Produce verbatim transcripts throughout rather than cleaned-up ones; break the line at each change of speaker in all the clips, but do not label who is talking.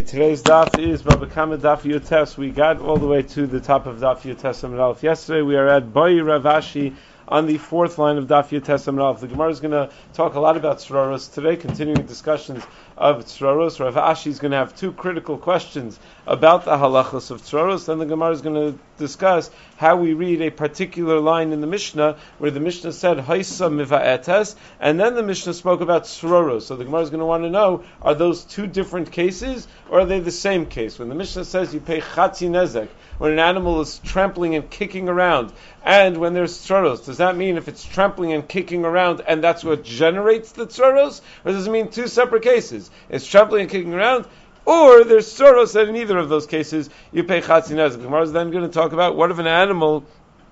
Okay, today's daf is Baba Kama Daf Yotes. We got all the way to the top of Daf Yotes Amud Aleph. Yesterday we are at Boy Rav Ashi on the fourth line of Daf Yotes Amud Aleph. The Gemara is going to talk a lot about tzroros today, continuing discussions of tzroros. Rav Ashi is going to have two critical questions about the halachos of tzroros. Then the Gemara is going to discuss how we read a particular line in the Mishnah where the Mishnah said Haisa Miva'etes, and then the Mishnah spoke about tzroros. So the Gemara is going to want to know, are those two different cases or are they the same case? When the Mishnah says you pay Chatzi Nezek, when an animal is trampling and kicking around, and when there's tzroros, does that mean if it's trampling and kicking around and that's what generates the tzroros? Or does it mean two separate cases? It's trampling and kicking around, or there's tzroros, and in either of those cases you pay Chatzi Nezek. The Gemara is then going to talk about what if an animal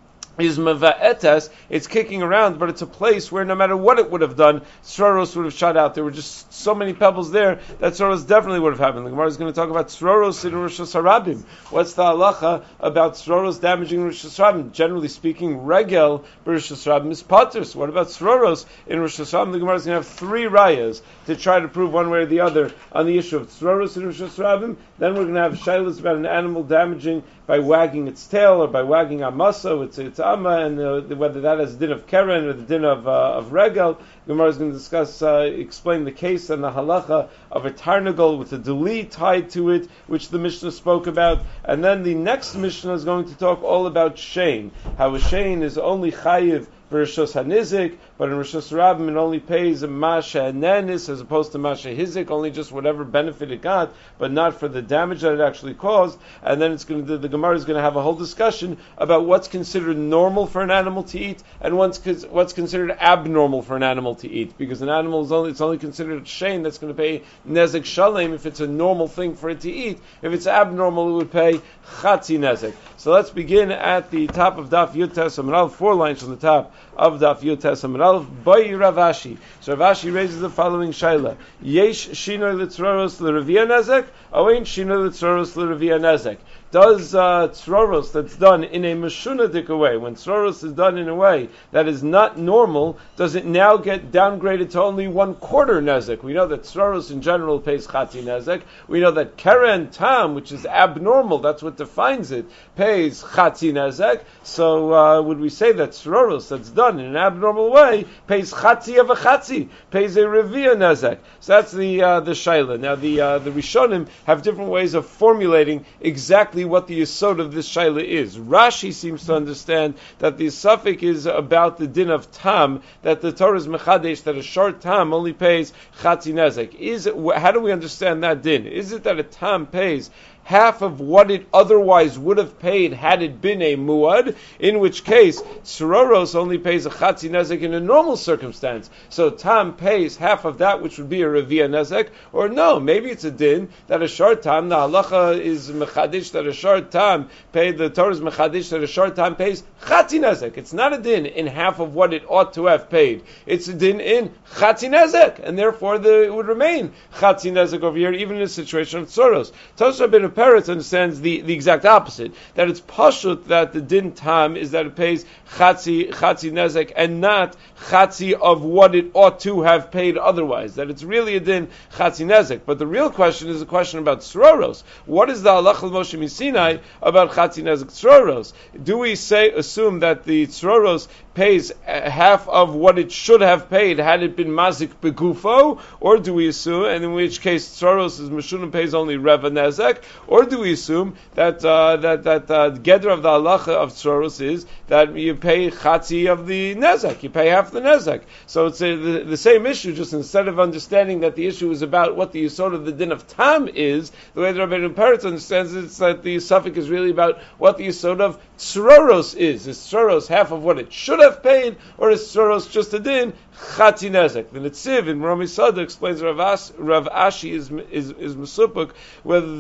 is meva'etes, it's kicking around, but it's a place where no matter what it would have done, tzroros would have shot out. There were just so many pebbles there that tzroros definitely would have happened. The Gemara is going to talk about tzroros in Rosh Hashanah. What's the halacha about tzroros damaging Rosh Hashanah? Generally speaking, regel Rosh Hashanah is pater. So what about tzroros in Rosh Hashanah? The Gemara is going to have three rayas to try to prove one way or the other on the issue of tzroros in Rosh Hashanah. Then we're going to have shaylas about an animal damaging by wagging its tail or by wagging amasa, its its amma, and uh, whether that has the din of keren or the din of uh, of regel. Gemara is going to discuss, uh, explain the case and the halacha of a tarnagol with a deli tied to it, which the Mishnah spoke about. And then the next Mishnah is going to talk all about shein, how a shein is only chayiv for Rishos HaNizik, but in Rishos Rabbim it only pays a Masha Nenis as opposed to Masha Hizik, only just whatever benefit it got, but not for the damage that it actually caused. And then it's going to, the Gemara is going to have a whole discussion about what's considered normal for an animal to eat and what's, what's considered abnormal for an animal to eat, because an animal is only, it's only considered shame that's going to pay Nezek Shalem if it's a normal thing for it to eat. If it's abnormal, it would pay Chatzi Nezek. So let's begin at the top of Daf Yotes Amud Aleph, four lines from the top of Daf Yotes Amud Aleph. Boy Rav Ashi. So Rav Ashi raises the following shaila: Yesh shinoi l'tzroros l'revia nezek, or ain't shinoi l'tzroros l'revia nezek? Does uh, tzroros that's done in a meshunadik way, when tzroros is done in a way that is not normal, does it now get downgraded to only one quarter nezek? We know that tzroros in general pays chatzi nezek. We know that keren tam, which is abnormal, that's what defines it, pays chatzi nezek. So uh, would we say that tzroros that's done in an abnormal way pays chatzi of a chatzi, pays a revia nezek? So that's the uh, the shaila. Now the uh, the Rishonim have different ways of formulating exactly what the yesod of this shaila is. Rashi seems to understand that the suffix is about the din of tam, that the Torah is mechadesh, that a short tam only pays chatzi nezek. Is it, how do we understand that din? Is it that a tam pays half of what it otherwise would have paid had it been a muad, in which case tzroros only pays a chatzi nezek in a normal circumstance, so tam pays half of that which would be a revia nezek? Or no, maybe it's a din that a short tam, the halacha is mechadish that a short tam paid, the Torah is mechadish that a short tam pays chatzi nezek. It's not a din in half of what it ought to have paid, it's a din in chatzi nezek, and therefore the, it would remain chatzi nezek over here even in a situation of tzroros. Tosha ben Peretz understands the, the exact opposite, that it's pashut that the din tam is that it pays chatzi chatzi nezek and not chatzi of what it ought to have paid otherwise, that it's really a din chatzi nezek. But the real question is a question about tzroros. What is the halach al Moshe Sinai about chatzi nezek tzroros? Do we say assume that the tzroros pays half of what it should have paid had it been mazik begufo, or do we assume, and in which case tzroros is meshunim pays only reva nezek? Or do we assume that uh, that that uh, gedra of the halacha of tzroros is that you pay chatzi of the nezek, you pay half the nezek? So it's a, the, the same issue, just instead of understanding that the issue is about what the yesod of the din of tam is, the way the Rabbeinu Peretz understands it, it's that the suffix is really about what the yesod of tzroros is. Is tzroros half of what it should have paid, or is tzroros just a din chatzi nezek? The Netziv in Rami Sada explains Rav, As, Rav Ashi is is is mesupuk whether the din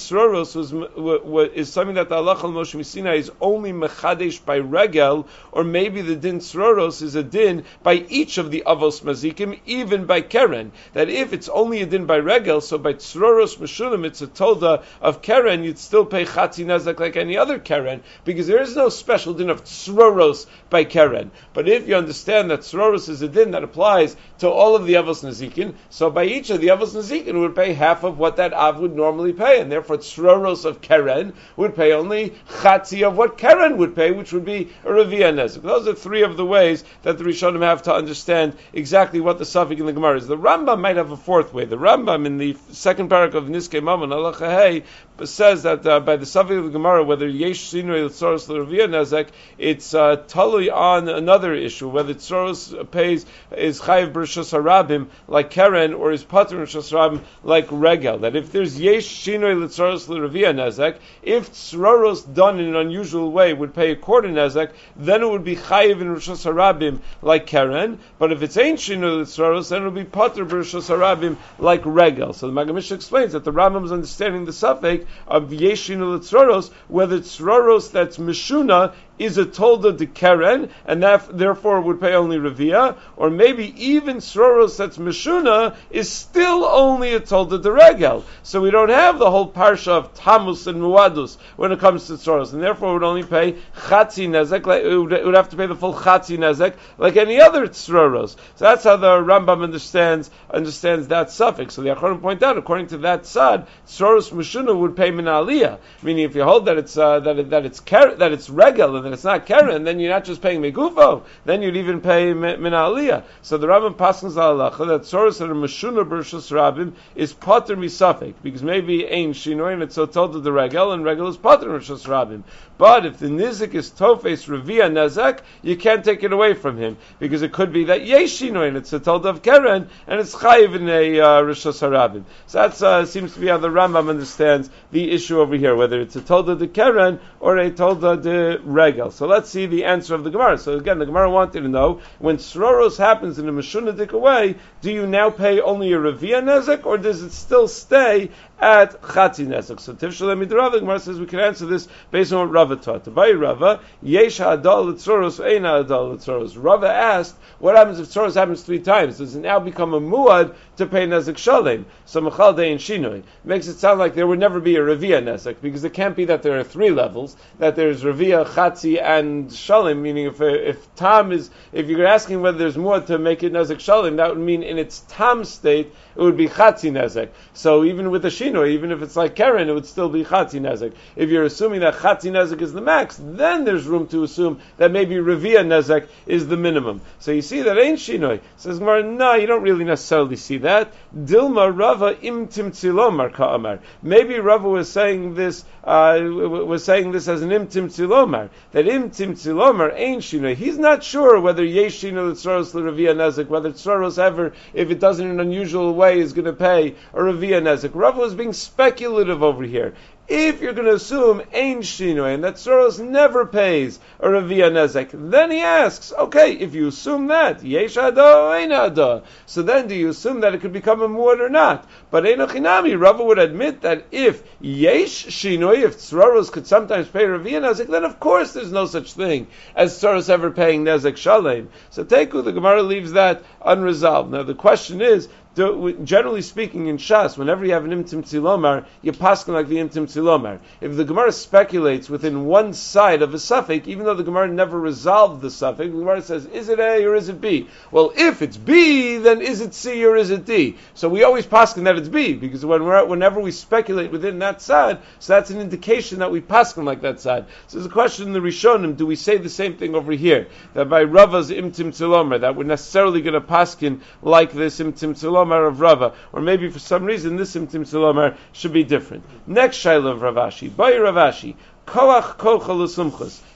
tzroros was, was is something that the halacha al Moshe Misina is only mechadesh by regel, or maybe the din tzroros is a din by each of the avos mazikim, even by keren. That if it's only a din by regel, so by tzroros meshulim it's a tolda of keren, you'd still pay chatzi nezek like any other keren, because there is no special din of tzroros by keren. But if you understand that tzroros is a din that applies to all of the avos nazikin, so by each of the avos nazikin would pay half of what that av would normally pay, and therefore tzroros of keren would pay only chatzi of what keren would pay, which would be a revia nezek. Those are three of the ways that the Rishonim have to understand exactly what the suffix in the Gemara is. The Rambam might have a fourth way. The Rambam in the second paragraph of Niskei Mammon Halacha Hey says that uh, by the suffix of the Gemara, whether yesh sinui l'tzoros l'revia nezek, it's uh, totally on another issue, whether tzoros pays is chayiv b'rishos harabim like keren, or is patur b'rishos harabim like regel. That if there's yesh sinui l'tzoros l'revia nezek, if tzoros done in an unusual way would pay a quarter nezek, then it would be chayiv in rishos harabim like keren. But if it's ain't sinui l'tzoros, then it would be patur b'rishos harabim like regel. So the Maggid Mishnah explains that the Rambam is understanding the suffix of yeshinu l'tzroros, whether tzroros that's meshuna is a tolda de keren, and that therefore would pay only revia, or maybe even tzroros that's meshuna is still only a tolda de regel. So we don't have the whole parsha of tamus and muadus when it comes to tzroros, and therefore would only pay chatzi nezek, like, it would, it would have to pay the full chatzi nezek like any other tzroros. So that's how the Rambam understands understands that suffix. So the Acharonim point out, according to that sad, tzroros meshuna would pay min aliyah, meaning if you hold that it's uh, that it, that it's ker- that it's regel and that it's not keren, then you're not just paying megufo, then you'd even pay min aliyah. So the Rambam paskins halacha that tzroros that are meshuna b'rishos rabim is pater misafek, because maybe ein shinoi and it's so told to the regel, and regel is pater b'rishos rabim. But if the nizik is tofes revia nezek, you can't take it away from him, because it could be that yesh shinoi and it's a told of keren, and it's chayiv in a uh, rishos harabim. So that uh, seems to be how the Rambam understands the issue over here, whether it's a tolda de keren or a tolda de regel. So let's see the answer of the Gemara. So again, the Gemara wanted to know, when tzroros happens in a meshunadik way, do you now pay only a revia nezek, or does it still stay at chatzi nezek? So Tifshalei Midrava, the Gemara says we can answer this based on what Rava taught. By Rava, yesh ha'adal l'tzroros, ein ha'adal l'tzroros. Rava asked, what happens if tzroros happens three times? Does it now become a muad to pay nezek shalem? So mechal dein shinoi. Makes it sound like there would never be a revia nezek, because it can't be that there are three levels, that there's revia, chatzi, and shalem, meaning if if tam is, if you're asking whether there's muad to make it nezek shalem, that would mean in its tam state, it would be chatzi nezek. So even with the shinoi, even if it's like keren, it would still be chatzi nezek. If you're assuming that chatzi nezek is the max, then there's room to assume that maybe revia nezek is the minimum. So you see that ain't shinoi. Says Gemara, no, you don't really necessarily see that. Dilma Rava im timtzilomar ka'amar. Maybe Rava was saying this, uh, was saying this as an im timtzilomar. That im timtzilomar ain't shinoi. He's not sure whether yesh shinoi l'tzoros l'revia nezek, whether tzoros ever, if it does in an unusual way, is going to pay a revia nezek. Rava was being speculative over here. If you're going to assume ein shinoi and that tzoros never pays a revia nezek, then he asks, okay, if you assume that, yesh ado, ein ado, so then do you assume that it could become a muad or not? But ein ochinami, Rava would admit that if yesh shinoi, if tzoros could sometimes pay revia nezek, then of course there's no such thing as tzoros ever paying nezek shalem. So Teiku, the Gemara leaves that unresolved. Now the question is, Do, generally speaking, in Shas, whenever you have an imtim tzilomar, you paskin like the imtim tzilomar. If the Gemara speculates within one side of a suffix, even though the Gemara never resolved the suffix, the Gemara says, is it A or is it B? Well, if it's B, then is it C or is it D? So we always paskin that it's B, because when we're, whenever we speculate within that side, so that's an indication that we paskin like that side. So there's a question in the Rishonim, do we say the same thing over here? That by Rava's imtim tzilomar, that we're necessarily going to paskin like this imtim tzilomar of Rava, or maybe for some reason this imtim tzilomar should be different. Next shayla of Ravashi, by Ravashi, koach kocha l'sumchus.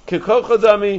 Kikochodami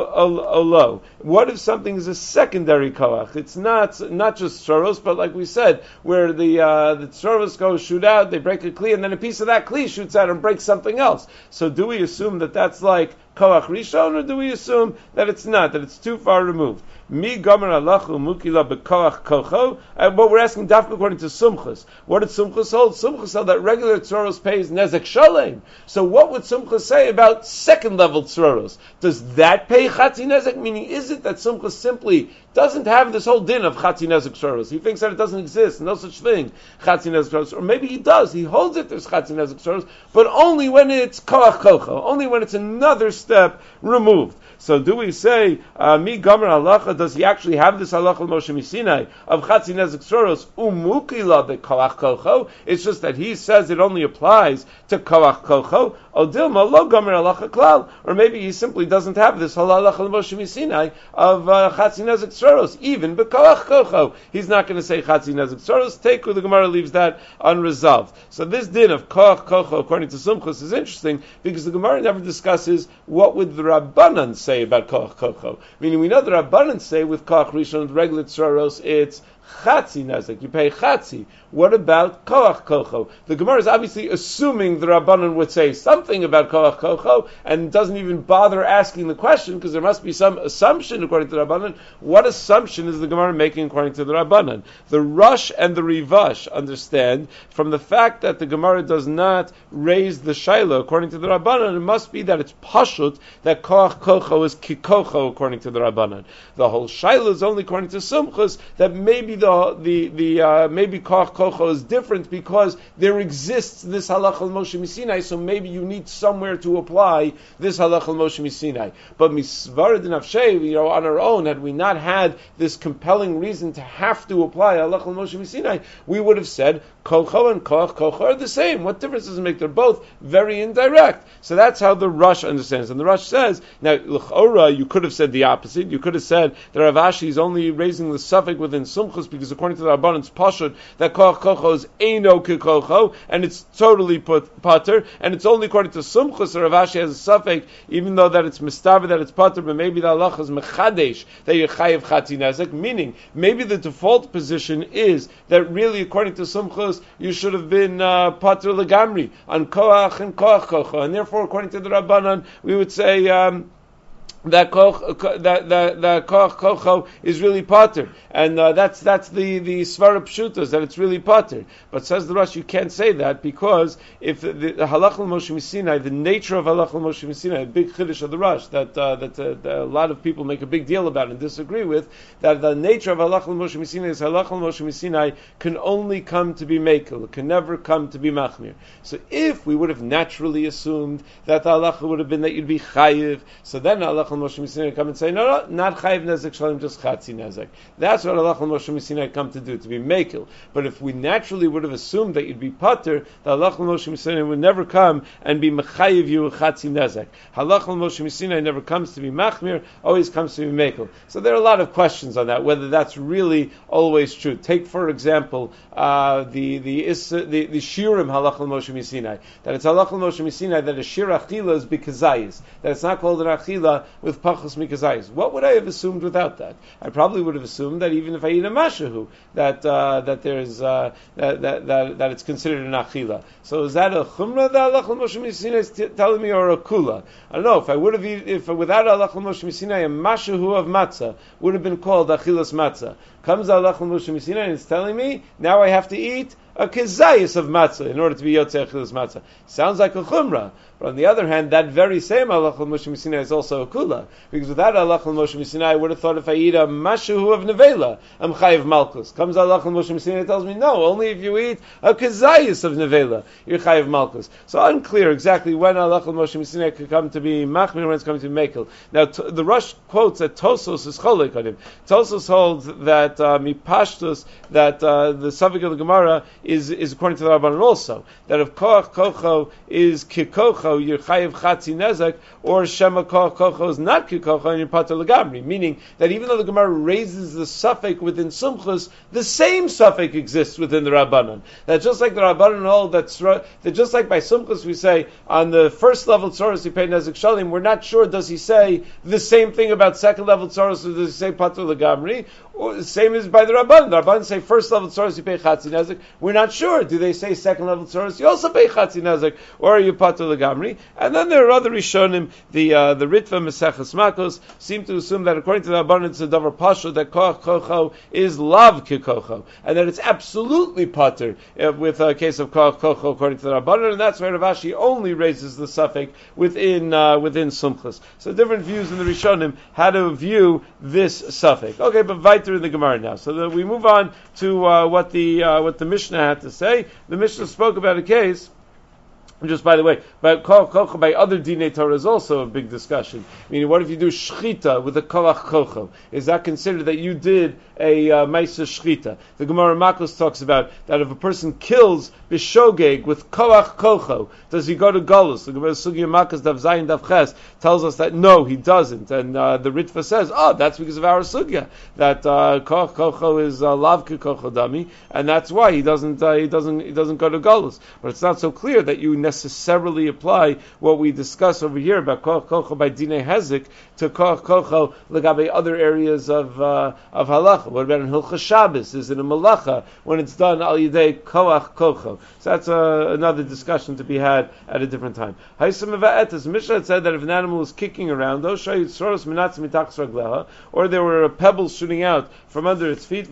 olo. What if something is a secondary koach? It's not not just tzoros, but like we said, where the uh, the tzoros go shoot out, they break a kli, and then a piece of that kli shoots out and breaks something else. So do we assume that that's like koach rishon, or do we assume that it's not, that it's too far removed? Mi gomer alachu mukila bekoach kocho. And what we're asking, dafka according to Sumchus. What did Sumchus hold? Sumchus held that regular tzoros pays nezek shalem. So what would Sumchus say about second level tzoros? Does that pay chatzi nezek? Meaning, is it that Sumchus simply doesn't have this whole din of chatzi nezek tzoros? He thinks that it doesn't exist, no such thing, chatzi nezek tzoros. Or maybe he does. He holds it there's chatzi nezek tzoros, but only when it's koach kocho, only when it's another step removed. So do we say, uh, mi gomer halacha, does he actually have this halacha Moshe Misinai of chatzi nezek tzoros umukila be koach kocho? It's just that he says it only applies to koach kocho. Odilma lo gomer halacha klal, or maybe he simply doesn't have this halacha Moshe Misinai of uh, chatzi nezek tzoros, even be koach kocho. He's not going to say chatzi nezek tzoros. Teku, the Gemara leaves that unresolved. So this din of koach kocho, according to Sumchus, is interesting because the Gemara never discusses what would the Rabbanan say say about koach kocho. Meaning, we know the Rabbanan say with koach rishon, with regular tzoros, it's chatzi nezek. You pay chatzi. What about koach kocho? The Gemara is obviously assuming the Rabbanan would say something about koach kocho and doesn't even bother asking the question because there must be some assumption according to the Rabbanan. What assumption is the Gemara making according to the Rabbanan? The Rush and the Rivash understand from the fact that the Gemara does not raise the Shaila according to the Rabbanan, it must be that it's pashut that koach kocho is kikocho according to the Rabbanan. The whole Shaila is only according to Sumchus that maybe the the the uh, maybe koach kocho is different because there exists this halacha Moshe Misinai, so maybe you need somewhere to apply this halacha Moshe Misinai. But misvarad nafshei, you know, on our own, had we not had this compelling reason to have to apply halacha Moshe Misinai, we would have said kocho and koach kocho are the same. What difference does it make? They're both very indirect. So that's how the Rush understands. And the Rush says, now l'chora, you could have said the opposite. You could have said that Rav Ashi is only raising the suffix within Sumchus because according to the Rabbanan's pashut that koach kocho is eino kikocho, and it's totally put pater, and it's only according to Sumchus that Rav Ashi has a suffix, even though that it's mistaver, that it's pater, but maybe the halacha is mechadesh, that you're chayiv chatzi nezek, meaning maybe the default position is that really according to Sumchus you should have been uh, pater legamri on koach and koach kocho, and therefore according to the Rabbanan we would say um, that koch, that that that koch kocho is really pater, and uh, that's that's the the svara pshutas that it's really pater. But says the Rosh, you can't say that because if the, the halach Moshe Misinai, the nature of halach Moshe Misinai, a big chiddush of the Rosh that uh, that, uh, that a lot of people make a big deal about and disagree with, that the nature of halach Moshe Misinai is halach Moshe Misinai can only come to be mekel, it can never come to be machmir. So if we would have naturally assumed that the halacha would have been that you'd be chayiv, so then halach Moshe Misinai come and say, no, no, not chayiv nezek shalom, just chatzi nezek. That's what halach Moshe Misinai come to do, to be mekel. But if we naturally would have assumed that you'd be pater, the halach Moshe Misinai would never come and be mechayiv you chatzi nezek. Halach Moshe Misinai never comes to be machmir, always comes to be mekel. So there are a lot of questions on that, whether that's really always true. Take, for example, uh, the the the, the shirim halach Moshe Misinai, that it's halach Moshe Misinai that a shir achila is bikazayis, that it's not called an achila with pachos mikazayis. What would I have assumed without that? I probably would have assumed that even if I eat a mashahu, that uh, that there's uh, that, that that that it's considered an achila. So is that a chumrah that halach Moshe Misinai is t- telling me, or a kula? I don't know. If I would have eat, if without halach Moshe Misinai, a mashahu of matzah would have been called achilas matzah. Comes halach Moshe Misinai and it's telling me now I have to eat a kezayis of matzah in order to be yotzei achilas matzah. Sounds like a chumrah. But on the other hand, that very same halach Moshe Misinai is also a kula, because without halach Moshe Misinai, I would have thought if I eat a mashuhu of nevela, I'm chayiv malchus. Comes halach Moshe Misinai and tells me no, only if you eat a kezayis of nevela, you're chayiv malchus. So unclear exactly when halach Moshe Misinai could come to be machmir, when it's coming to be mekel. Now t- the Rush quotes that Tosos is cholek on him. Tosos holds that uh, mipashtus, that uh, the suffix of the Gemara is, is according to the Rabbanan also, that if koach kocho is kikocho, you're chayiv chatzi nezek, or shema koach kocho is not kikocho, and you're pater legamri, meaning that even though the Gemara raises the suffix within sumchus, the same suffix exists within the Rabbanan. That just like the Rabbanan hold, that, that just like by sumchus we say, on the first level tzoros you pay nezek shalim, we're not sure, does he say the same thing about second level tzoros, or does he say pater legamri? Or the same as by the Rabbanan. The Rabbanan say first level tzoros you pay chatzi nezek. We're not sure. Do they say second level tzoros you also pay chatzi nezek, or are you pater legamri? And then there are other rishonim. The uh, the Ritva Meseches Makos seem to assume that according to the Rabbanan it's a davar pasha that koach kocho is lav kikocho, and that it's absolutely pater uh, with a case of koach kocho according to the Rabbanan, and that's why Rav Ashi only raises the suffix within uh, within sumchus. So different views in the rishonim how to view this suffix. Okay, but weiter in the Gemara now. So that we move on to uh, what the uh, what the Mishnah had to say. The Mishnah spoke about a case. Just by the way, by koch by other dinei Torah is also a big discussion. Meaning, what if you do shchita with a koach kocho? Is that considered that you did a uh, ma'aser shchita? The Gemara Makos talks about that if a person kills bishogeg with koach kocho, does he go to galus? The Gemara Sugya Makos Dav Zayin Dav Ches tells us that no, he doesn't, and uh, the Ritva says, oh, that's because of our sugya that uh, koach kocho is uh, lav kocho dami, and that's why he doesn't uh, he doesn't he doesn't go to galus. But it's not so clear that you necessarily apply what we discuss over here about koach kocho by dinei hezek to koach kocho legabe other areas of uh, of halacha. What about in Hilchas Shabbos? Is it a malacha when it's done al yidei koach kocho? So that's uh, another discussion to be had at a different time. Haisam va'etes Mishnah said that if an animal is kicking around, or there were pebbles shooting out from under its feet, and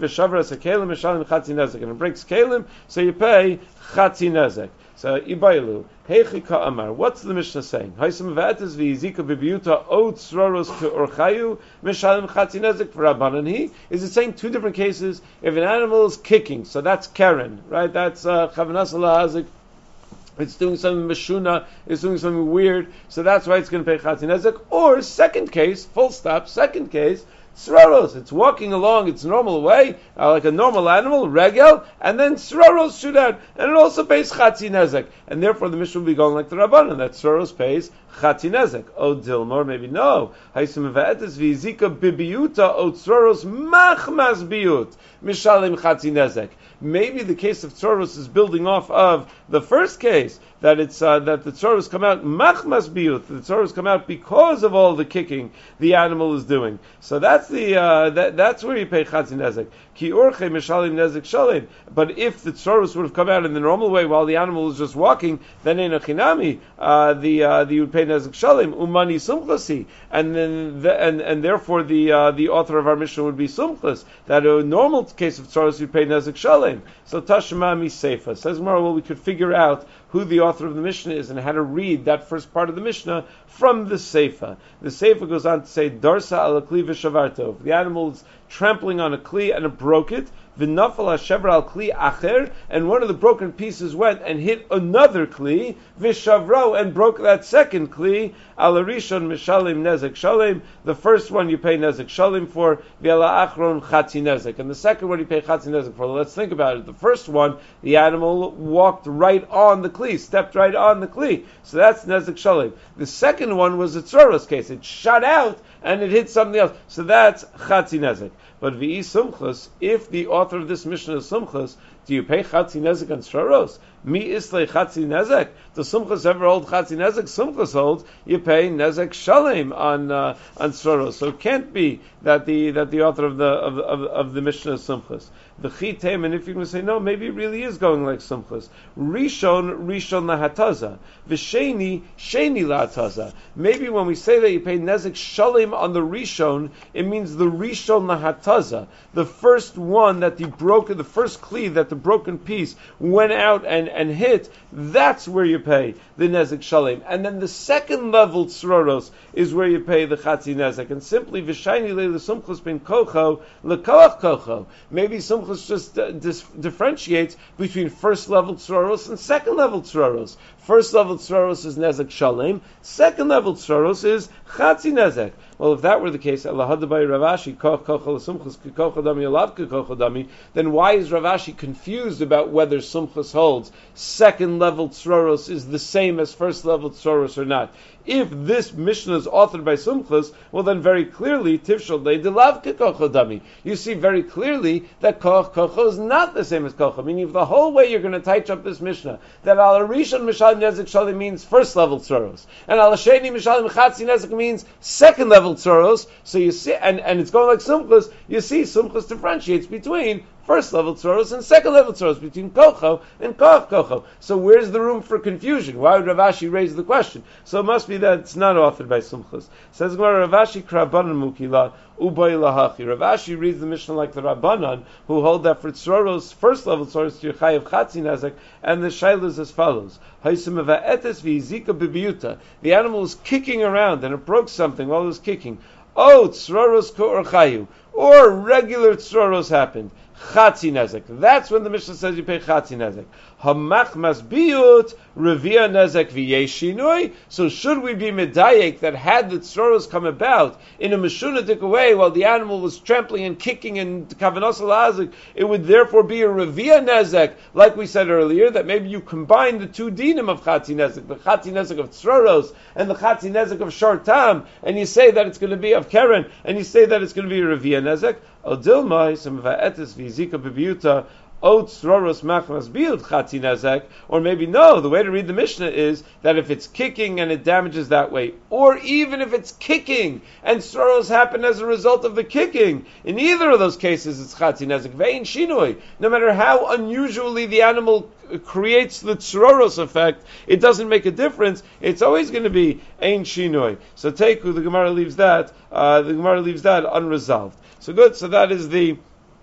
it breaks kalim, so you pay chatzi nezek. So Ibaylu, Heichi Ka'amar, what's the Mishnah saying? Haisam v'etes v'yizika b'biyuta o tzroros k'orchayu mishalim chatzi nezek for Rabbanan he? Is it saying two different cases? If an animal is kicking, so that's Karen, right? That's Chavanas uh, it's doing something meshuna, it's doing something weird, so that's why it's going to pay chatzi nezek. Or second case, full stop, second case, Sraros, it's walking along its normal way, uh, like a normal animal, regel, and then Sraros shoot out, and it also pays Chatzi Nezek. And therefore the Mishnah will be going like the Rabbanan, that Sraros pays Chatzi Nezek. Oh, Dilmor, maybe no. Haisim V'etes V'yizika Bibiyuta O Sraros Machmas Biyut Mishalim Chatzi Nezek. Maybe the case of Tzoros is building off of the first case, that it's uh, that the Tzoros come out machmas biyut, the Tzoros come out because of all the kicking the animal is doing. So that's the uh, that that's where you pay chatzi nezek. Ki orche mishalim nezek shalim. But if the Tzoros would have come out in the normal way while the animal is just walking, then in a chinami, uh, the uh, the you would pay nezek shalim umani sumchasi, and then the, and and therefore the uh, the author of our mission would be sumchas. That a normal case of Tzoros you pay nezek shalim. So Tashma mi Seifa says more. Well, we could figure out who the author of the Mishnah is and how to read that first part of the Mishnah from the Seifa. The Seifa goes on to say Darsa ala kli v'shavarto. If the animal is trampling on a kli and it broke it, v'nafal hashever al kli acher, and one of the broken pieces went and hit another kli, v'shavro, and broke that second kli, ala rishon mishalim nezek shalim. The first one you pay nezek shalim for, v'ala achron chatzi nezek, and the second one you pay chatzi nezek for. Let's think about it. The first one, the animal walked right on the kli, stepped right on the kli, so that's nezek shalim. The second one was a tzoros case. It shot out and it hit something else, so that's chatzi nezek. But v'i sumchus, if the author of this Mishnah is sumchus, do you pay chatzi nezek on straros? Mi islay chatzi nezek. Does sumchus ever hold chatzi nezek? Sumchus holds you pay nezek shalem on uh, on straros. So it can't be that the that the author of the of of, of the Mishnah is sumchus. The chitem, and if you're going to say no, maybe it really is going like sumchus. Rishon rishon lahataza, v'sheni sheni lahataza. Maybe when we say that you pay nezek shalem on the rishon, it means the rishon lahataza, the first one that the broken, the first kli that the broken piece went out and, and hit. That's where you pay the nezek shalem, and then the second level tzroros is where you pay the chatzi nezek. And simply v'sheni leila sumchus ben kocho lekoach kocho. Maybe sumchus just uh, dis- differentiates between first level tzroros and second level tzroros. First level tzroros is nezek shalem. Second level tzroros is chatzi nezek. Well, if that were the case, Ravashi, then why is Ravashi confused about whether Sumchus holds second level Tzroros is the same as first level Tzroros or not? If this Mishnah is authored by Sumchus, well then very clearly, Tifshal de Delav Kocho Dami. You see very clearly that Koch Kocho is not the same as Kocho. Meaning if the whole way you're going to touch up this Mishnah, that Al Rishon Mishalim Nezek Shalim means first level Tzoros, and Al Sheni Mishalim Chatzi Nezek means second level Tzoros, so you see, and, and it's going like Sumchus, you see Sumchus differentiates between first level tzoros and second level tzoros, between kocho and koch kocho. So where's the room for confusion? Why would Ravashi raise the question? So it must be that it's not authored by Sumchus. Says Gemara, Ravashi krabanan mukila ubay lahachi. Ravashi reads the Mishnah like the Rabbanan, who hold that for tzoros, first level tzoros, to chayav chatzi nezek, and the shaila is as follows: the animal was kicking around and it broke something while it was kicking. Oh, tzroros ko'orchayu, or regular tzroros happened. Chatzi nezek. That's when the Mishnah says you pay chatzi nezek. Hamachmas biyut revia nezek v'yeshinui. So should we be medayek that had the tzroros come about in a meshunadik way while the animal was trampling and kicking and kavanos alazik, it would therefore be a revia nezek, like we said earlier, that maybe you combine the two dinim of chatzi nezek, the chatzi nezek of tzroros and the chatzi nezek of shartam, and you say that it's going to be of keren, and you say that it's going to be a revia nezek. Odilmai some va'etis v'zika bebiuta ot sroros machmas biut chatzi nezek, or maybe no. The way to read the Mishnah is that if it's kicking and it damages that way, or even if it's kicking and sroros happen as a result of the kicking, in either of those cases it's chatzi nezek vein shinui. No matter how unusually the animal creates the tzroros effect, it doesn't make a difference. It's always going to be ein shinui. So Teiku, the Gemara leaves that. Uh, the Gemara leaves that unresolved. So good. So that is the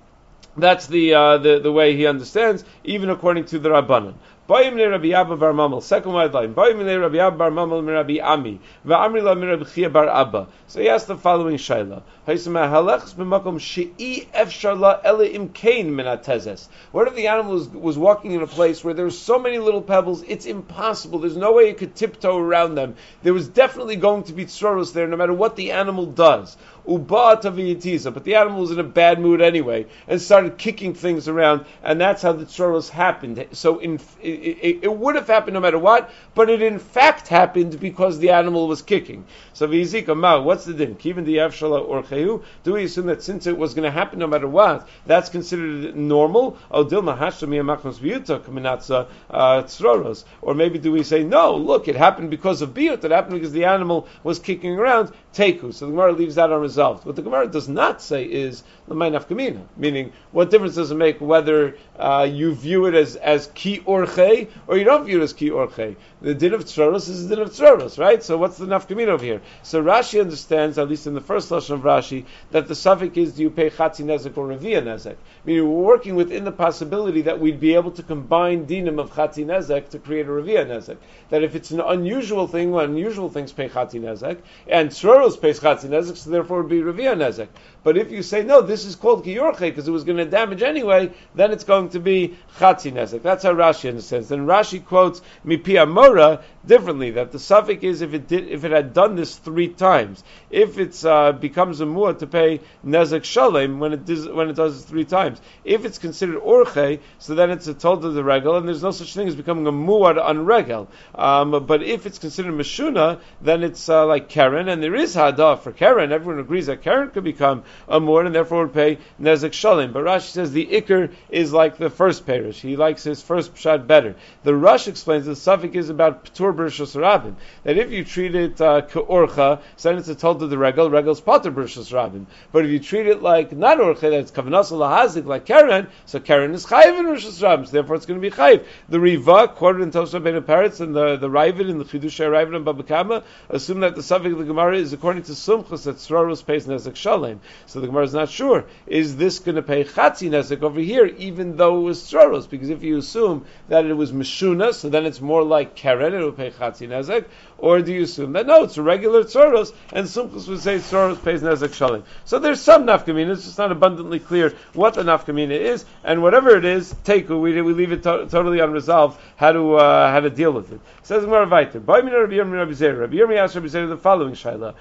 that's the uh, the the way he understands, even according to the Rabbanan. Bayim le Rabbi Abba bar Mamal. Second wide line. Bayim le Rabbi Abba bar Mamal mi Rabbi Ami. Va'amri la mi Rabbi Chia bar Abba. So he asked the following shaila: Haisma halachs b'makom she'i efshar la ele im kain min atezes. What if the animal was, was walking in a place where there's so many little pebbles, it's impossible. There's no way you could tiptoe around them. There was definitely going to be tzroros there, no matter what the animal does. Uba taviyitiza, but the animal was in a bad mood anyway and started kicking things around, and that's how the tzroros happened. So in, it, it, it would have happened no matter what, but it in fact happened because the animal was kicking. So v'yizika ma, what's the din? Kivin di yavshala orchehu. Do we assume that since it was going to happen no matter what, that's considered normal? O dilma hashami amachnos biyuta kaminatza tzroros. Or maybe do we say no? Look, it happened because of biyut. It happened because the animal was kicking around. Teku. So the Gemara leaves that unresolved. What the Gemara does not say is l'may nafkamina, meaning what difference does it make whether uh, you view it as as ki orche or you don't view it as ki orche? The din of tzroros is the din of tzroros, right? So what's the nafkamina over here? So Rashi understands, at least in the first lesson of Rashi, that the suffix is do you pay chatzi nezek or revia nezek? Meaning we're working within the possibility that we'd be able to combine dinim of chatzi nezek to create a revia nezek. That if it's an unusual thing, well, unusual things pay chatzi nezek, and tzroros pays chatzi nezek, so therefore it would be revia nezek. But if you say no, this is called ki orche because it was going to damage anyway, then it's going to be chatzi nezek. That's how Rashi understands. Then Rashi quotes mipi amora differently, that the suffix is if it did, if it had done this three times, if it uh, becomes a mu'ah to pay nezek shalem when it does when it does it three times. If it's considered orche, so then it's a told of the regel, and there's no such thing as becoming a mu'ah on regel. Um, but if it's considered meshuna, then it's uh, like keren, and there is hada for keren. Everyone agrees that keren could become a mu'ah, and therefore would pay nezek shalem. But Rashi says the ikr is like the first parish. He likes his first pshat better. The Rush explains the suffix is about ptur b'rishos rabim, that if you treat it uh, ka'orcha, so then it's a told of the regel. Regel's pater b'rishos rabim. But if you treat it like not orcha, that's kavanas lahazik like keren, so keren is chayiv in rishos rabim. So therefore it's going to be chayiv. The Riva quoted in Tosha Ben Paretz and the the Ravid in the Chidushei Ravid and Baba Kama assume that the suffix of the Gemara is according to Sumchus that tzroros pays nezek shalem. So the Gemara is not sure. Is this going to pay chatzi nezek over here, even though it was tzroros? Because if you assume that it was meshuna, so then it's more like keren. It will pay pay chatzi nezek, or do you assume that no, it's a regular tzoros, and Sumchus would say tzoros pays nezek shalim? So there's some nafkamina. It's just not abundantly clear what the nafkamina is, and whatever it is, teku, we we leave it to, totally unresolved how to uh, how to deal with it. It says Gemara weiter. Rabbi Yirmi Rabbi Yirmi asked Rabbi Zera the following shaila.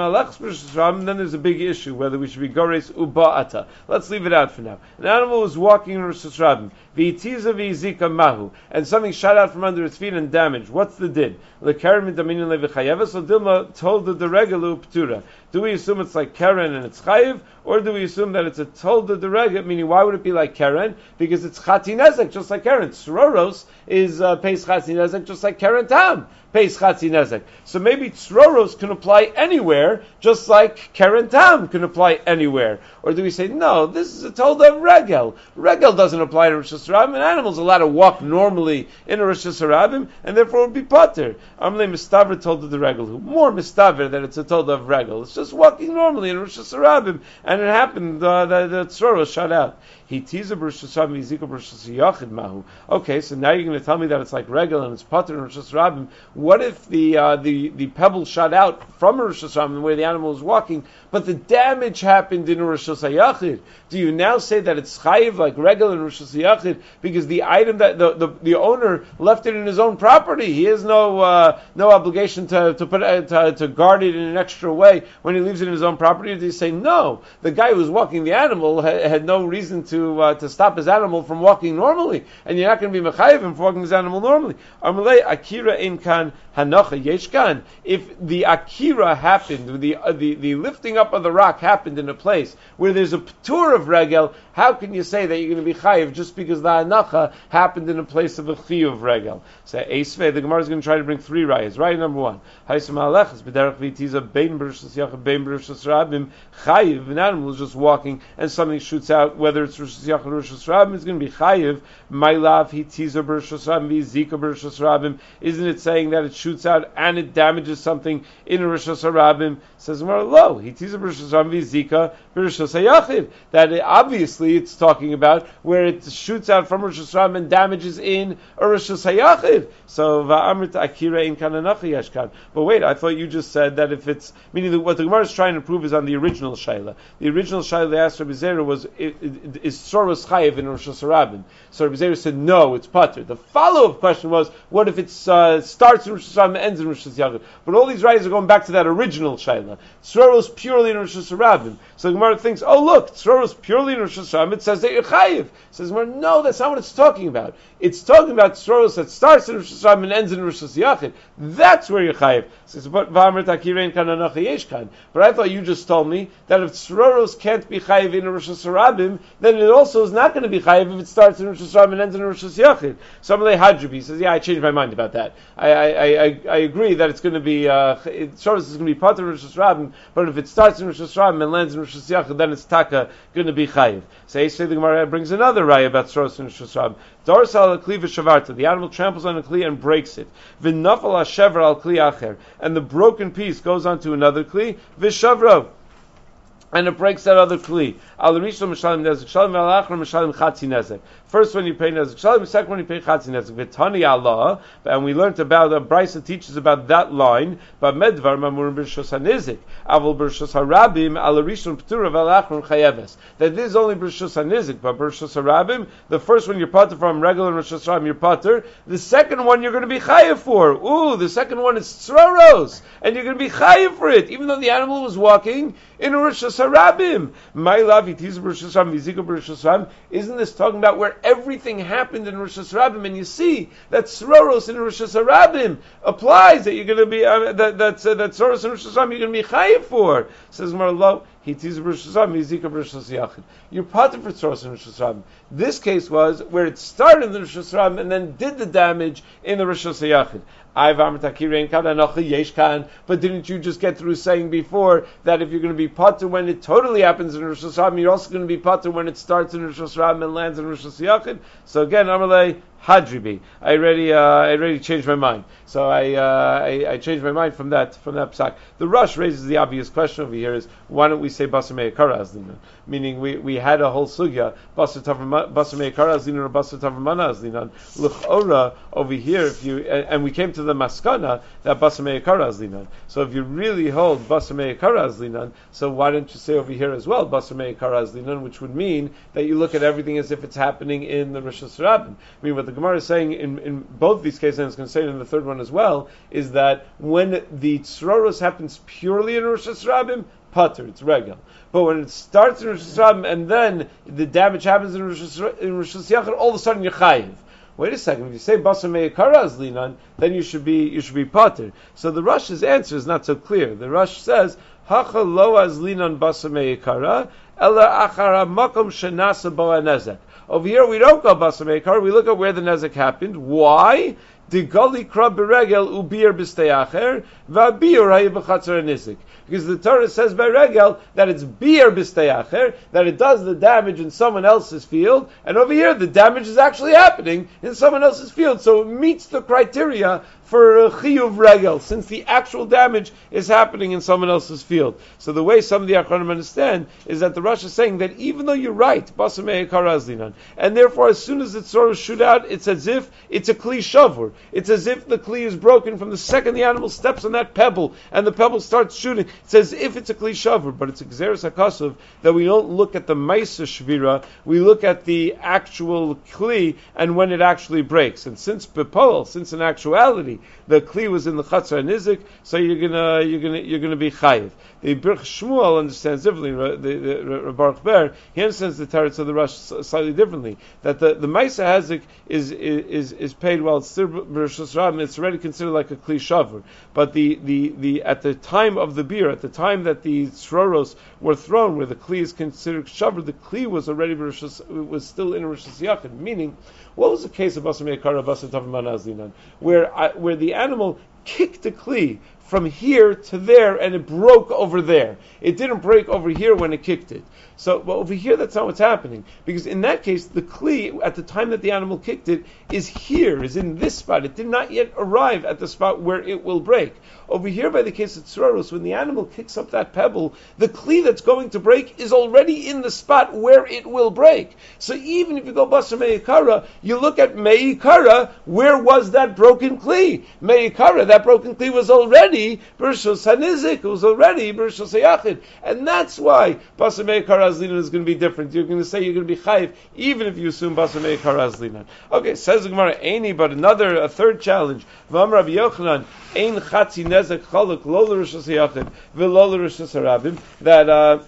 Then there's a big issue whether we should be gores uba'ata. Let's leave it out for now. An animal was walking in Rosh Hashanah, v'itiza v'izika mahu, and something shot out from under its feet and damaged. What's the din? L'keren midaminin levichayeves. So Dilma told the deregelu ptura. Do we assume it's like keren and it's chayiv, or do we assume that it's a told the dereg? Meaning, why would it be like keren? Because it's chatinezek, just like keren. Sroros is uh, peis chatinezek, just like keren tam. Peis chatzi nezek. So maybe tzroros can apply anywhere, just like keren tam can apply anywhere. Or do we say, no, this is a tolda of regel. Regel doesn't apply to Rosh Hashanah. An animal's allowed to walk normally in a Rosh Hashanah, and therefore it would be potter. Amle mistaver told the regel. More mistaver that it's a tolda of regel. It's just walking normally in Rosh Hashanah, and it happened uh, that the tzroros shot out. He teaser Rosh Hashanah, Yizika Rosh Hashanah mahu. Okay, so now you're going to tell me that it's like regel and it's potter in Rosh Hashanah. What if the uh, the the pebble shot out from Rosh Hashanah where the animal was walking, but the damage happened in Rosh Hashanah? Do you now say that it's chayiv like regel in Rosh Hashanah because the item that the, the, the owner left it in his own property? He has no uh, no obligation to to put uh, to, to guard it in an extra way when he leaves it in his own property. Or do you say no? The guy who was walking the animal had, had no reason to uh, to stop his animal from walking normally, and you're not going to be mechayiv him for walking his animal normally. Amalei akira in kan hanacha yeshkan. If the akira happened, the, uh, the the lifting up of the rock happened in a place where there's a ptur of regel, how can you say that you're going to be chayiv just because the hanacha happened in a place of a chiyuv of regel? So Eisvei, the Gemara is going to try to bring three rayas. Right, number one, Haisam alechas b'derech v'itiza bein b'rishus yachid bein b'rishus rabim chayiv. An animal is just walking and something shoots out, whether it's rishus yachid or rishus rabim, it's going to be chayiv. Ma'lav hitiza b'rishus rabim v'zika b'rishus rabim. Isn't it saying that it shoots out and it damages something in a rishus rabim? Says Gemara, lo hitiza b'rishus rabim v'zika b'rishus yachid. That it, obviously it's talking about where it shoots out from rishus rabim and damages in a rishus yachid. So va'amrit akira in kananachi yashkan. But wait, I thought you just said that if it's meaning that what the Gemara is trying to prove is on the original shaila. The original shaila they asked Rabbi Zera was it, it, is soros chayiv in Rosh Hashanah? So Rabbi Zera said no, it's pater. The follow-up question was, what if it uh, starts in Rosh Hashanah and ends in Rosh Hashanah? But all these writers are going back to that original shaila. Soros purely in Rosh Hashanah. So the Gemara thinks, oh look, soros purely in Rosh Hashanah. It says that you're chayiv. Says Gemara, no, that's not what it's talking about. It's talking about soros that starts in Rosh Hashanah and ends in Rosh Hashanah. That's where you're chayiv. Says, but but I thought you just told me that if soros can't be chayiv in Rosh Hashanah, then it also is not going to be chayiv if it starts in Rosh Hashanah and ends in Rosh Hashanah. Somebody Hadjubi says, yeah, I changed my mind about that. I I, I, I agree that it's going to be uh, soros is going to be part of Rosh Hashanah, but if it starts in Rosh Hashanah and lands in Rosh Hashanah, then it's taka going to be chayiv. So say the Gemara brings another raya about soros in Rosh Hashanah. Dorsal al kli v'shavarta. The animal tramples on a kli and breaks it. V'nafal hashever al kli acher. And the broken piece goes onto another kli. V'shavro. And it breaks that other kli. Al rishon mishalim nezek shalim, al achron mishalim chatzi nezek. First one you pay nezek shalim, second one you pay chatzi nezek. V'tani Allah, and we learned about, uh, Brisa teaches about that line, but medvar mamurim b'rishos hanizik, avol b'rishos harabim, al rishon p'tura v'al achron chayeves. That this is only b'rishos hanizik, but b'rishos harabim, the first one you're pater from regular rishos harabim, you're pater. The second one you're going to be chayev for. Ooh, the second one is tzroros, and you're going to be chayev for it, even though the animal was walking in a rishos harabim. My love, it is rishos harabim, v'zika b'rishos harabim. Isn't this talking about where everything happened in rishos harabim? And you see that tzroros in rishos harabim applies, that you're going to be uh, that that's uh, that tzroros in rishos harabim you're going to be chayiv for. Says Marlo, it is rishos harabim, v'zika b'rishos yachid. You're pater for tzroros in rishos harabim. This case was where it started in the rishos harabim and then did the damage in the rishos yachid. But didn't you just get through saying before that if you're going to be pater when it totally happens in Rosh Hashanah, you're also going to be pater when it starts in Rosh Hashanah and lands in Rosh Hashanah? So again, Amalei, Hadribi. I already, uh, I already changed my mind. So I, uh, I, I changed my mind from that, from that psak. The Rush raises the obvious question over here: is why don't we say basar me'ikara azlinan? Meaning we, we had a whole sugya basar me'ikara azlinan or basar tavamana azlinan. L'chora over here, if you and, and we came to the maskana that basar me'ikara azlinan. So if you really hold basar me'ikara azlinan, so why don't you say over here as well basar me'ikara azlinan, which would mean that you look at everything as if it's happening in the Rosh Hashanah. I mean, what the Gemara is saying in, in both these cases, and it's going to say it in the third one as well, is that when the tzroros happens purely in Rosh Hashanah, pater, it's regal. But when it starts in Rosh Hashanah and then the damage happens in Rosh Hashanah, all of a sudden you're chayiv. Wait a second. If you say basar me'ikara azlinan, then you should be you should be pater. So the Rush's answer is not so clear. The Rush says hacha lo azlinan basar me'ikara ela achara makom shenasa bo hanezek. Over here we don't go basar me'ikara. We look at where the nezek happened. Why? Digali krab beregel ubir b'steyacher va'bir hayi b'chatzar nizik. Because the Torah says by regel that it's bir b'steyacher, that it does the damage in someone else's field, and over here the damage is actually happening in someone else's field. So it meets the criteria for chiyuv regel, since the actual damage is happening in someone else's field. So the way some of the Achronim understand is that the Rosh is saying that even though you're right, basar me'ikara azlinan, and therefore as soon as the tzroros shoot out, it's as if it's a kli shavur. It's as if the kli is broken from the second the animal steps on that pebble, and the pebble starts shooting. It's as if it's a kli shavur, but it's a gzeres hakasuv that we don't look at the ma'isa shvira, we look at the actual kli and when it actually breaks. And since bepol, since in actuality the kli was in the chatzar nizik, so you're gonna you're gonna you're gonna be chayiv. The Birch Shmuel understands differently. The, the, the Baruch Ber, he understands the teretz of the Rush slightly differently. That the the ma'isa hazik is is is paid while it's still Rosh Hashanah. It's already considered like a kli shaver. But the, the, the at the time of the beer, at the time that the tzroros were thrown, where the kli is considered shaver, the kli was already Rosh, was still in Rosh Hashanah. Meaning, what was the case of basar me'ikara basar tavamana azlinan, where I, where the animal kicked the kli from here to there, and it broke over there. It didn't break over here when it kicked it. So, but over here, that's not what's happening. Because in that case, the kli, at the time that the animal kicked it, is here, is in this spot. It did not yet arrive at the spot where it will break. Over here, by the case of tzroros, when the animal kicks up that pebble, the kli that's going to break is already in the spot where it will break. So even if you go basar me'ikara, you look at me'ikara, where was that broken kli? Me'ikara, that broken kli was already Bershos Hanizik, it was already Bershos Hayachid. And that's why basar me'ikara azlinan is going to be different. You're going to say you're going to be chayiv, even if you assume basar me'ikara azlinan. Okay, says the Gemara, Eini, but another, a third challenge. V'am Rabbi Yochanan, Ein chatzi nezek chaluk lo l'Rosh Hayachid v'lo l'Rosh Harabim, that uh,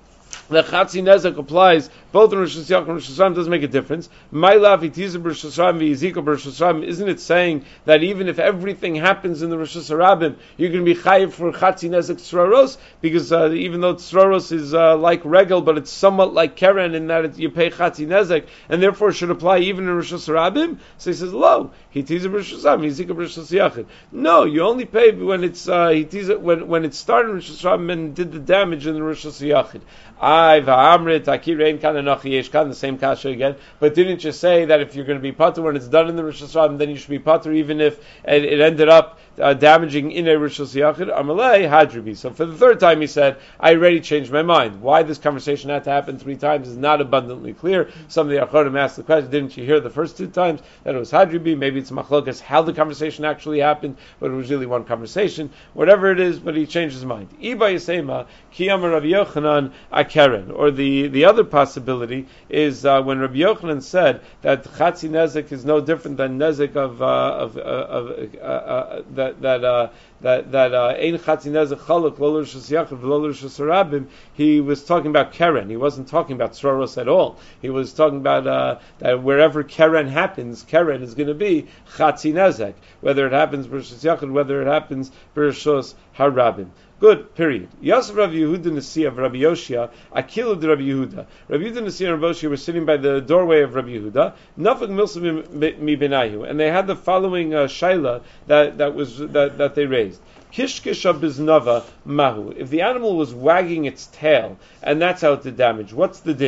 the chatzi nezek applies both in Rosh Hashanah and Rosh Hashanah, doesn't make a difference. Ma'ilaf itizah Rosh Hashanah v'yizika Rosh Hashanah. Isn't it saying that even if everything happens in the Rosh Hashanah, you're going to be chayiv for chatzi nezek tzroros? Because uh, even though tzroros is uh, like regel, but it's somewhat like keren in that it, you pay chatzi nezek, and therefore should apply even in Rosh Hashanah. So he says, lo, hitizah Rosh Hashanah v'yizika Rosh Hashanah. No, you only pay when it's uh, hitizah, when when it started in Rosh Hashanah and did the damage in the Rosh Hashanah. I va'amrit akirein kana nachi yeshkan, the same kasha again. But didn't you say that if you're going to be pater when it's done in the Rosh Hashanah, then you should be pater even if it, it ended up uh, damaging in a Rosh Hashanah? Amalei hadribi. So for the third time he said, I already changed my mind. Why this conversation had to happen three times is not abundantly clear. Some of the Acharonim asked the question, didn't you hear the first two times that it was hadribi? Maybe it's machlokas how the conversation actually happened, but it was really one conversation. Whatever it is, but he changed his mind. Iba yisema ki amar Rabbi Yochanan akeren. Or the, the other possibility is uh, when Rabbi Yochanan said that chatzi nezek is no different than nezek of uh, of, uh, of uh, uh, that that uh, that that ein chatzi nezek chaluk lo l'Rosh Hashanah v'lo l'Rosh Harabim. He was talking about keren. He wasn't talking about tzroros at all. He was talking about uh, that wherever keren happens, keren is going to be chatzi nezek, whether it happens Rosh Hashanah, whether it happens Rosh Harabim. Good, period. Yosef Rabbi Yehuda Nasi of Rabbi Yoshia, Akilu de Rabbi Yehuda. Rabbi Yehuda Nasi and Rabbi Yoshia were sitting by the doorway of Rabbi Yehuda, Nafak Milsa mi benayu, and they had the following uh, shaila that, that was that, that they raised. Kishkisha biznava mahu. If the animal was wagging its tail, and that's how it did damage, what's the din?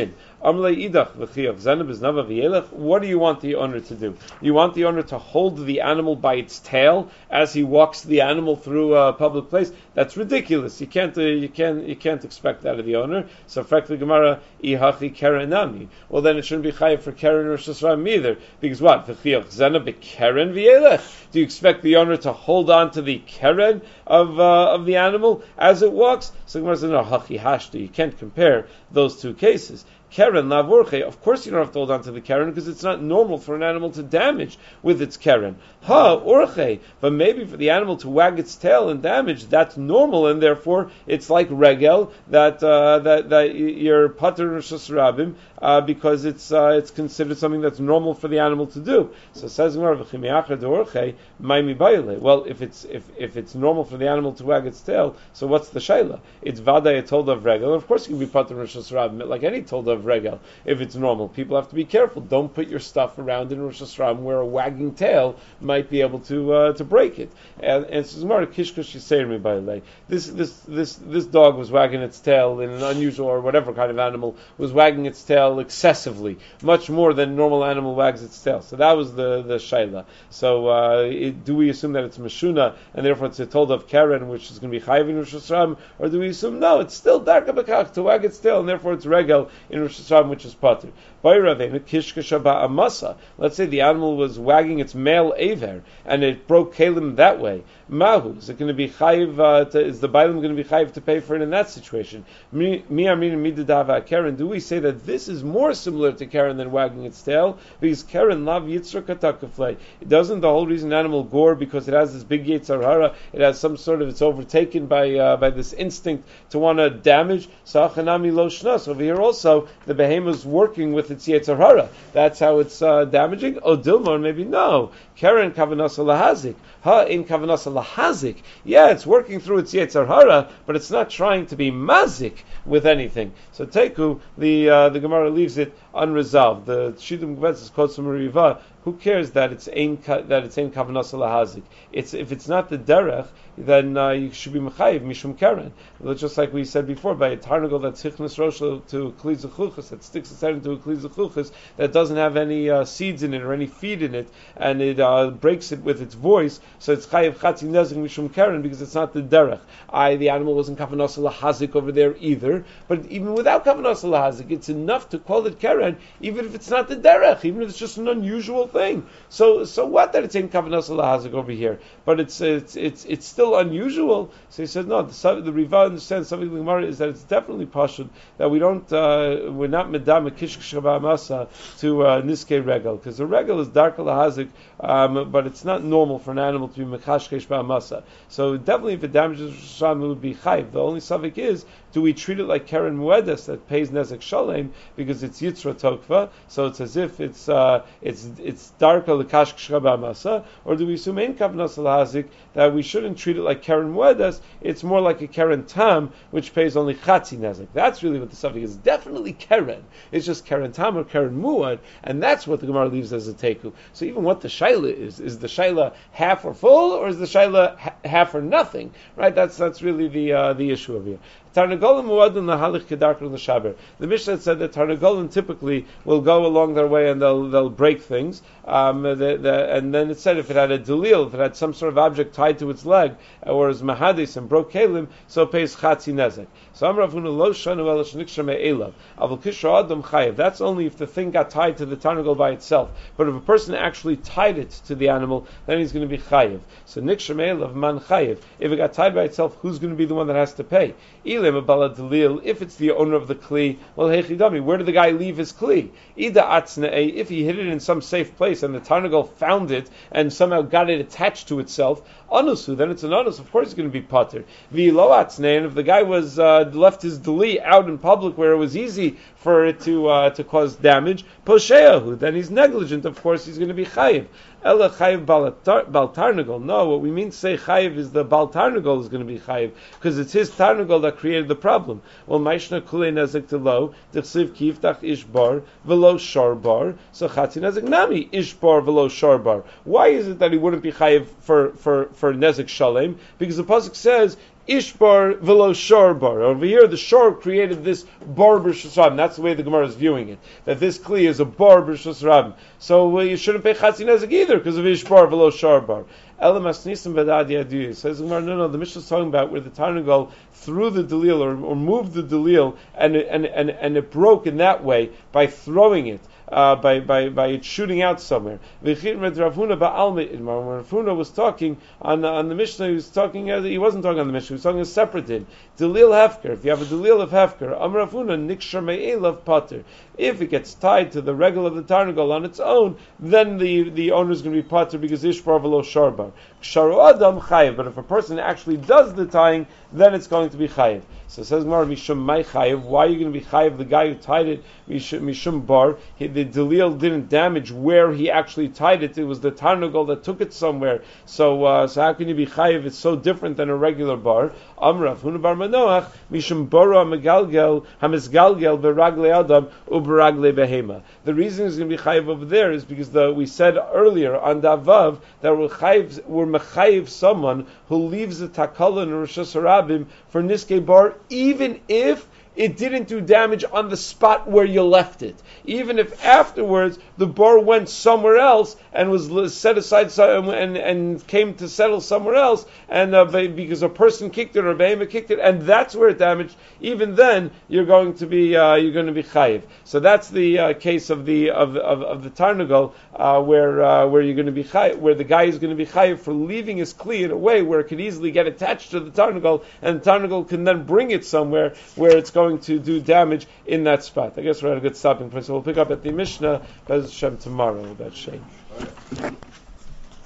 Amrei idach v'chiyav zena b'znava v'yelech. What do you want the owner to do? You want the owner to hold the animal by its tail as he walks the animal through a public place? That's ridiculous. You can't, uh, you can't, you can't expect that of the owner. So, frekli Gemara ihachi kerenami. Well, then it shouldn't be chayiv for keren or shasram either, because what? V'chiyav zena b'keren v'yelech. Do you expect the owner to hold on to the keren of uh, of the animal as it walks? So Gemara says, no, hachi hashta. You can't compare those two cases. Keren lavorche. Of course, you don't have to hold on to the keren because it's not normal for an animal to damage with its keren. Ha orche. But maybe for the animal to wag its tail and damage, that's normal, and therefore it's like regel that uh, that that you're pater rishus rabim uh, because it's uh, it's considered something that's normal for the animal to do. So says Gemara v'chimiachar deorche ma'imi bayile. Well, if it's if if it's normal for the animal to wag its tail, so what's the shaila? It's vaday a told of regel. Of course, you can be pater rishus rabim like any told of regel. If it's normal, people have to be careful. Don't put your stuff around in Rosh Hashanah where a wagging tail might be able to uh, to break it. And and so kishkush me by the way. This this this this dog was wagging its tail in an unusual or whatever kind of animal was wagging its tail excessively, much more than normal animal wags its tail. So that was the the shaila. So uh, it, do we assume that it's mashuna and therefore it's a told of keren, which is going to be chayiv in Rosh Hashanah, or do we assume no, it's still darka bekach to wag its tail and therefore it's regel in Rosh Hashanah, which is pater. Let's say the animal was wagging its male aver and it broke kalim that way. Mahu, is it going to be chayiv? Uh, to, is the bailam going to be chayiv to pay for it in that situation? Mi amin midadava keren. Do we say that this is more similar to keren than wagging its tail? Because keren lav yitzra katakaflei. It doesn't the whole reason animal gore because it has this big yitzar hara. It has some sort of it's overtaken by uh, by this instinct to want to damage. Sachanami lo shnas. Over here also the behemoth is working with its yitzar hara. That's how it's uh, damaging. Oh, Dilmar, maybe no. Keren kavanasa lahazik. Ha in kavanasa lahazik. Yeah, it's working through its yitzar hara, but it's not trying to be mazik with anything. So Teku, the uh, the Gemara leaves it unresolved. The Shidduch Gvetz is quotes from Riva. Who cares that it's ein that it's ein kavanasa lahazik? It's if it's not the derech, then uh, you should be mechayiv mishum keren. Just like we said before, by a tarnagol that's hichnas rosh to kli zechuchas, that sticks its head into a kli zechuchas, that doesn't have any uh, seeds in it or any feed in it, and it uh, breaks it with its voice, so it's chayiv chatzi nezek mishum keren because it's not the derech. I the animal wasn't kavanasa lahazik over there either, but even without kavanasa lahazik, it's enough to call it keren, even if it's not the derech, even if it's just an unusual thing. So, so what that it's in kavanasa lahazik over here, but it's it's it's it's still unusual. So he said no. The, the Riva understands something in the Gemara is that it's definitely pashut that we don't uh, we're not medam kish shaba masa to uh, niskei regel because the regel is darka lahazik, um, but it's not normal for an animal to be mekashkesh masa. So definitely if it damages Sham it would be chayv. The only suffix is do we treat it like keren muedes that pays nezek shalem because it's yitzra tokva, so it's as if it's uh, it's it's darka lekash shaba masa, or do we assume ein kavanas lahazik that we shouldn't treat it like keren muedes? It's more like a keren tam which pays only chatzi nezek. That's really what the suffix is. Definitely keren. It's just keren tam or keren muad, and that's what the Gemara leaves as a teku. So even what the shaila is is the shaila half or full, or is the shaila ha- half or nothing? Right? That's that's really the uh, the issue of here. Tarnagolim muadun lahalich kedarkar l'shaber. The Mishnah said that Tarnagolim typically will go along their way and they'll they'll break things. Um, the, the, and then it said if it had a delil, if it had some sort of object tied to its leg, or as mahadis and broke kalim, so it pays chatzi nezek. So Amar Avuna lo shanu el sheniksha me'elav. Avol kishra adam chayev. That's only if the thing got tied to the Tarnagol by itself. But if a person actually tied it to the animal, then he's going to be chayev. So niksha me'elav man chayev. If it got tied by itself, who's going to be the one that has to pay? If it's the owner of the kli, well, hechidami, where did the guy leave his kli? Ida atznei, if he hid it in some safe place and the Tarnagol found it and somehow got it attached to itself, anusu, then it's an anus, of course it's going to be pater. V'lo atznei, and if the guy was uh, left his deli out in public where it was easy for it to uh, to cause damage, posheahu, then he's negligent, of course he's going to be chayiv. Ela chayiv bal tarnagol. No, what we mean to say chayiv is the bal tarnagol is going to be chayiv because it's his tarnagol that created the problem. Well, maishna kulei nezek telo dechsiv kiftach ishbar velo sharbar so chatzi nezek nami ishbar velo sharbar. Why is it that he wouldn't be chayiv for for for nezek shalem? Because the pasuk says Ishbar velo shor bar. Over here, the shor created this bar b'rishus rabim. That's the way the Gemara is viewing it. That this kli is a bar b'rishus rabim. So uh, you shouldn't pay chatzin nezek either because of Ishbar velo shor bar. Elam asnisim v'dad yadu. Says the Gemara, no, no. The Mishnah is talking about where the Tarnagol threw the delil or, or moved the delil, and and and and it broke in that way by throwing it. Uh, by by by it shooting out somewhere. When Rav Huna was talking on the, on the Mishnah, he was talking as he wasn't talking on the Mishnah. He was talking a separate din. Delil hefker. If you have a delil of hefker, Am Rav Huna nikshar me'elav pater. If it gets tied to the regal of the tarnagol on its own, then the, the owner is going to be pater because ishbar v'lo sharbar. Ksharu adam chayiv. But if a person actually does the tying, then it's going to be chayiv. So it says Gemara, Mishum Mai Chayiv. Why are you going to be Chayiv? The guy who tied it, Mishum Bar, he, the Delil didn't damage where he actually tied it. It was the Tarnagol that took it somewhere. So, uh, so how can you be Chayiv? It's so different than a regular bar. Amrav Huna Bar Manoach, Mishum Bara Megalgel, Hamizgalgel, Beragle Adam, Uberagle Behema. The reason he's going to be Chayiv over there is because the, we said earlier on Davav that we're Chayiv, we're Mechayiv someone who leaves the Takala and Rosh Hashanah for Niskei Bar, even if it didn't do damage on the spot where you left it. Even if afterwards the bar went somewhere else and was set aside and, and came to settle somewhere else, and uh, because a person kicked it or a behemoth kicked it, and that's where it damaged. Even then, you're going to be uh, you're going to be chayiv. So that's the uh, case of the of of, of the tarnagol, uh, where uh, where you're going to be chayiv, where the guy is going to be chayiv for leaving his kli in a way where it could easily get attached to the tarnagol, and the tarnagol can then bring it somewhere where it's going to do damage in that spot. I guess we're at a good stopping point. So we'll pick up at the Mishnah, Bez Hashem, tomorrow about Shay.